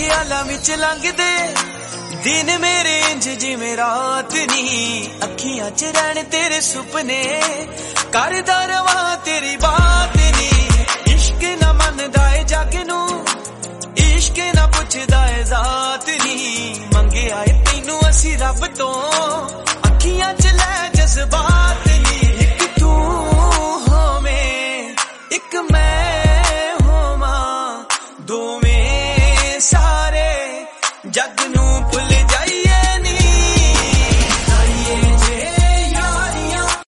ख्यालां विच लंघदे दिन मेरे इंज जिवें रात नी अखियां च रहण तेरे सुपने करदा रवां तेरी बात नी इश्क ना मनदा ए जग नू इश्क ना पुछदा ए जात नी मंगिया ए तैनू असी रब तो अखियां च लै जज्बा